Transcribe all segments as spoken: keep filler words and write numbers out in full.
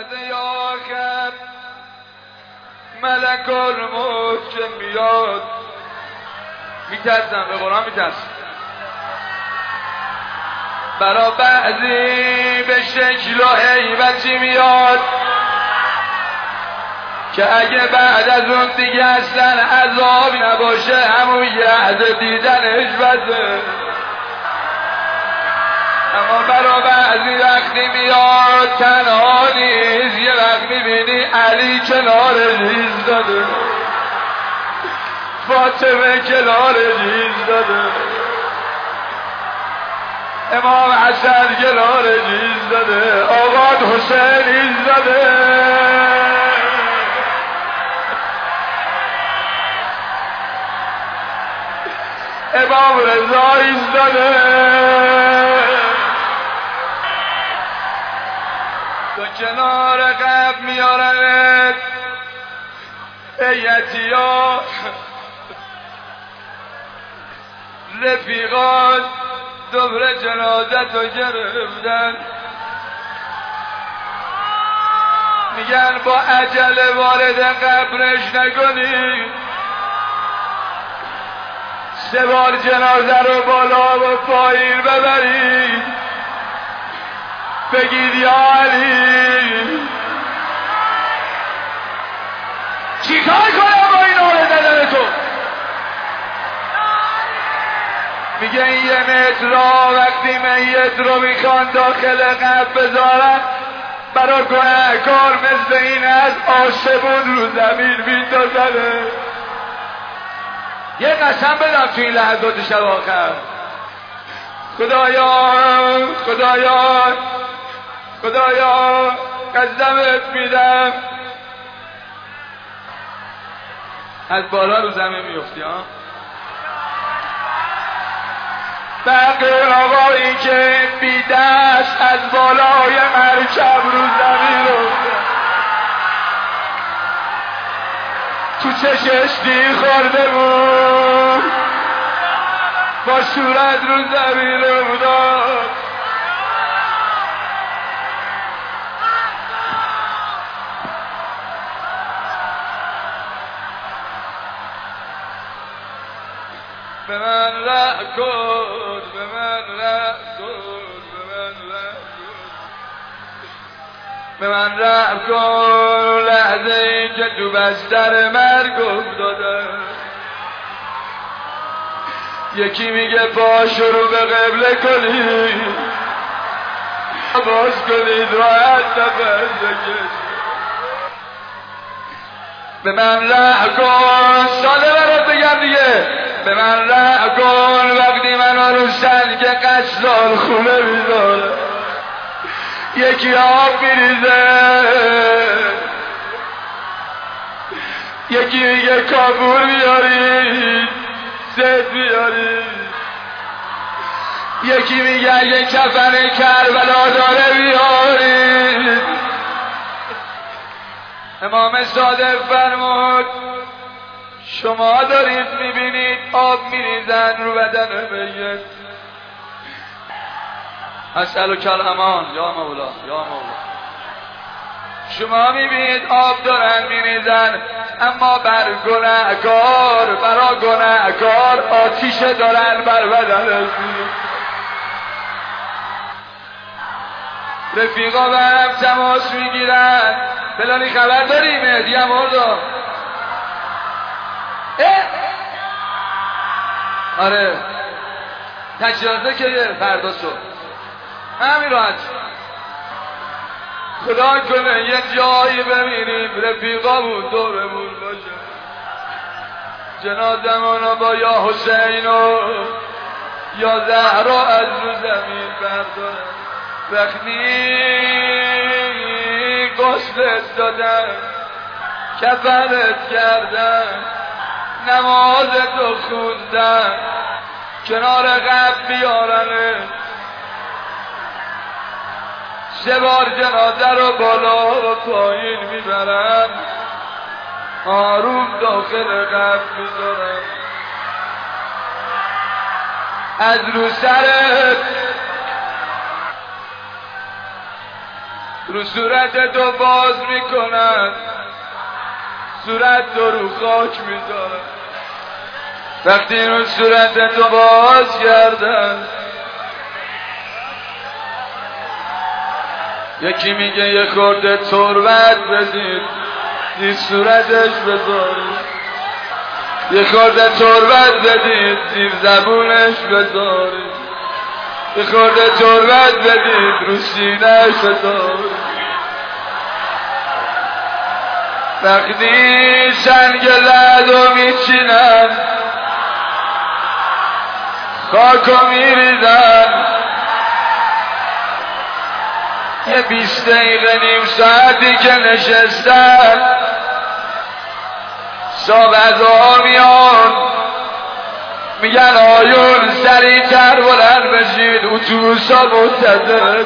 لحظه آخر ملک الموت که میاد، میترسم، به قرآن میترسم، برا بعضی به شکل و هیبتی میاد که اگه بعد از اون دیگه اصلا عذاب نباشه همون یه دیدنش بده. اما برا بعضی وقتی میاد تنها نیست، یه وقت میبینی علی کنارش ایستاده، فاطمه کنارش ایستاده، امام حسن کنارش ایستاده، آقا حسین ایستاده، امام رضا ایستاده. تو کنار قبر میارنت ایتیا رفیقان دبر جنازت رو گرفتن، میگن با عجله وارد قبرش نکنی، سه بار جنازه رو بالا و پایین ببرید، بگید یا علی چی کار کنم با این آره دادن تو؟ میگه این یه متر را وقتی میت رو میخوان داخل قبر بذارن برای گناهکار مثل این از آسمون رو زمین میندازنه. یه قسم بدم تو این لحظات شب آخر، خدایا خدایا خدایا قسمت میدم از بالا رو زمین میفتی ها. بقیه آقایی که بی دست از بالای مرکب رو زمین رو تو چشش دی خورده بود، با صورت رو زمین رو داد. به من رحم کن، به من رحم کن، به من رحم کن، به من رحم کن. لحظه ای که تو بستر مرگ افتادم، یکی میگه پاشو رو به قبله کنید، باز کنید راحت نفس بکشید. به من رحم کن، ساده برات بگم دیگه، به من رحم کن وقتی من رو سنگ قصال خونه میذاره، یکی آب میریزه، یکی میگه کابور بیارید، زد بیارید، یکی میگه اگه کفن کربلا داره بیارید. امام صادق فرمود شما دارید میبینید آب میریزن رو بدن میت، اسألک الامان یا مولا یا مولا. شما میبینید آب دارن میریزن، اما بر گناهکار، برا گناهکار آتیش دارن بر بدن. رفیقا به هم تماس میگیرن، فلانی خبر داری مهدی هم مردا؟ آره تجربه که فردا شد همین راحت. خدا کنه یه جایی ببینیم رفیقا بود دورمون باشه، جنازمونو با یا حسین و یا زهرا از رو زمین بردارن. وقتی غسلت دادن، کفنت کردن، نمازتو خوندن، کنار قبر بیارنه، سه بار جنازه رو بالا و پایین میبرن، آروم داخل قبر میذارن، از رو سرت رو صورت تو باز میکنن، صورت تو رو خاک میذارن. وقتی رو صورت تو باز کردن، یکی میگه یه خورده تربت بدید زیر صورتش بذارید، یه خورده تربت بدید زیر زبونش بذارید، یه خورده تربت بدید رو سینه‌اش بذارید. وقتی سنگ لعدو میچینن، خاکو میریزن، یه بیست دقیقه نیم ساعتی که نشستن، صاحب ازا میان میگن آیون سریع‌تر بلند بشید، اتوبوسا منتظر،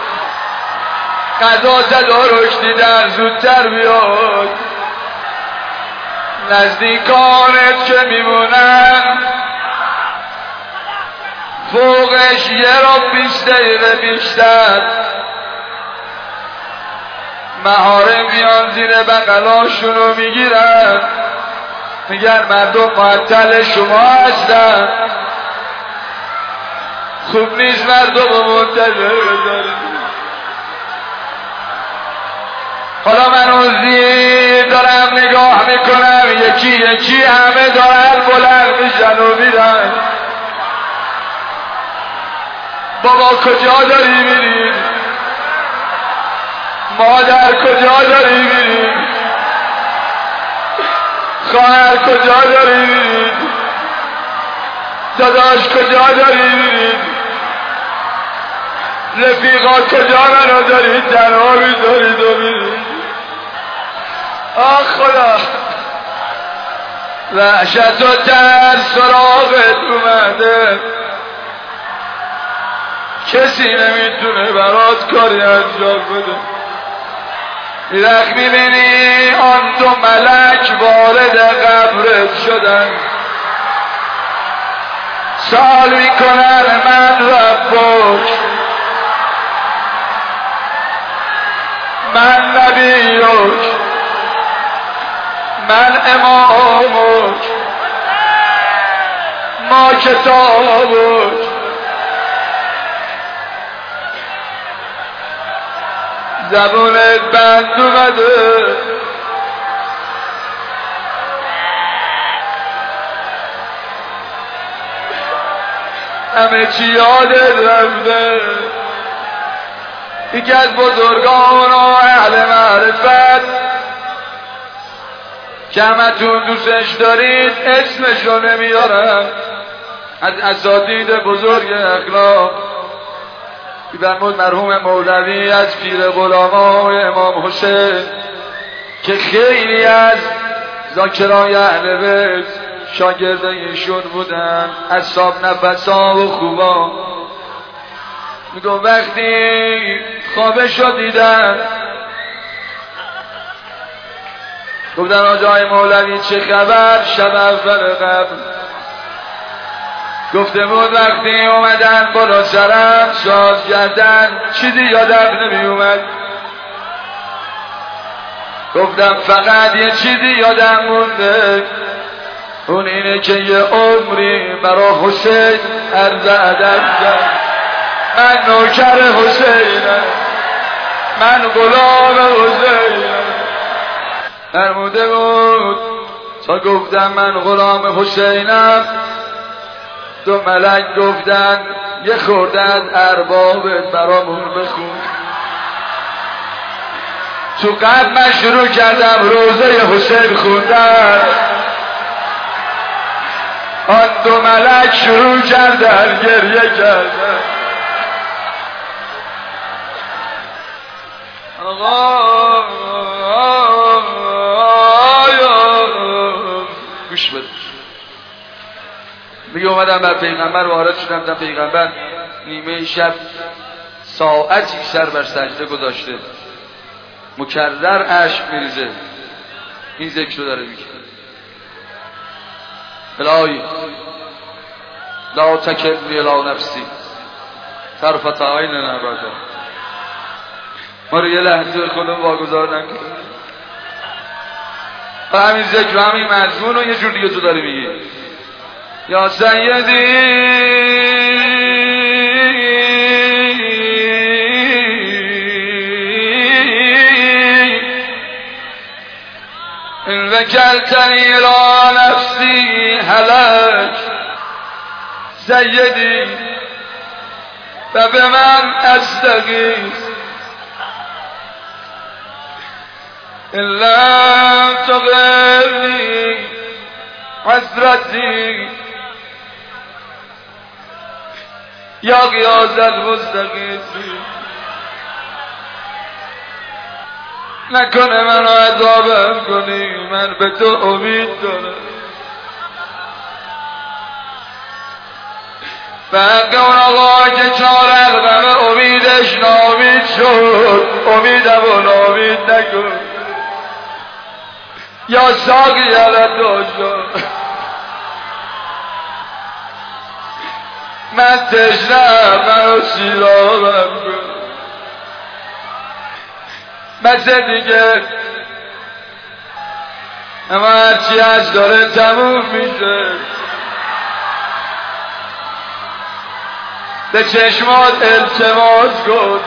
قضا تدارک دیدن زودتر بیاد. نزدیکانت که میمونن فوقش یه رو بیست دقیقه بیشتر، محارم میان زیر بغلاشونو میگیرن، میگن مردم معطل شما هستن، خوب نیست مردم منتظر بذارید. حالا من اوزی دارم نگاه میکنم، یکی یکی همه دارن بلند میشن و میرن. بابا کجا داری میری؟ مادر کجا داری میری؟ خواهر کجا داری میری؟ داداش کجا داری میری؟ رفیقا کجا منو داری تنها میذارید و میری؟ آخ خدا، وحشت و ترس سراغت اومده، کسی نمیتونه برات کاری انجام بده. میرخ میبینی آن دو ملک وارد قبرت شدن، سوال میکنن من ربک، من نبیک، من امامک، ما کتابک. زبونت بند اومده، همه چی یادت رفته. یکی از بزرگان و اهل معرفت که همتون دوستش دارید اسمشو نمیارم، از اساتید بزرگ اخلاق فرمود مرحوم مولوی از پیر غلامای امام حسین که خیلی از ذاکرای اهل بیت شاگرد ایشون بودن، اصحاب نفسا و خوبا، میگم وقتی خوابشو دیدن گفتن آجای مولوی چه خبر؟ شب اول قبل گفته بود وقتی اومدن بالا سرم شاد کردن چیزی یادم نمی اومد. گفتم فقط یه چیزی یادم مونده، اون اینه که یه عمری برا حسین عرض ادب کرد. من نوکر حسینم، من غلام حسینم. فرموده بود تا گفتم من غلام حسینم، دو ملک گفتن یه خورده از اربابت برامون بخون. تو قبل من شروع کردم روزه حسین خوندن، آن دو ملک شروع کردن گریه کردن. آقا گوش بده، میگه اومدم بر پیغمبر وارد شدم، تا پیغمبر نیمه شب ساعتی سر بر سجده گذاشته، مکرر اشک میریزه، این ذکر رو داره میگه الهی لا تکلنی الی نفسی طرفة عین ابدا ما رو یه لحظه خودم واگذار نکنیم و همین ذکر و همین مضمون رو یه جور دیگه تو داری میگی یا سیدی إن وكلتني إلى نفسي هلك سيدي فبمن أستغيث إن لم تغفرني حسرتي يا غياث المستغيثين نکنه منو عذابم کنی من به تو امید دارم فقط اون آقا که چهار الغم امیدش نامید شد امیدم و نامید نکن یا ساقی علت شد من تشنم منو سیرابم کن مثل دیگه اما هرچی از داره تموم میشه به چشمات التماس کن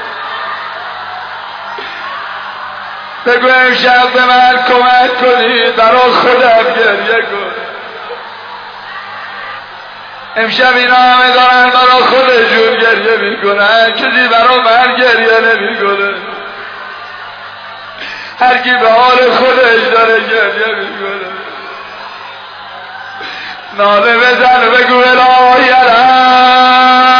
بگو امشب به من کمک کنید برا خودم گریه کن امشب اینا همه دارن برا خودشون گریه میکنن کسی برا من گریه نمیکنه هر کی به حال خودش داره گریه میکنه ناله بزن و بگو الهی الهی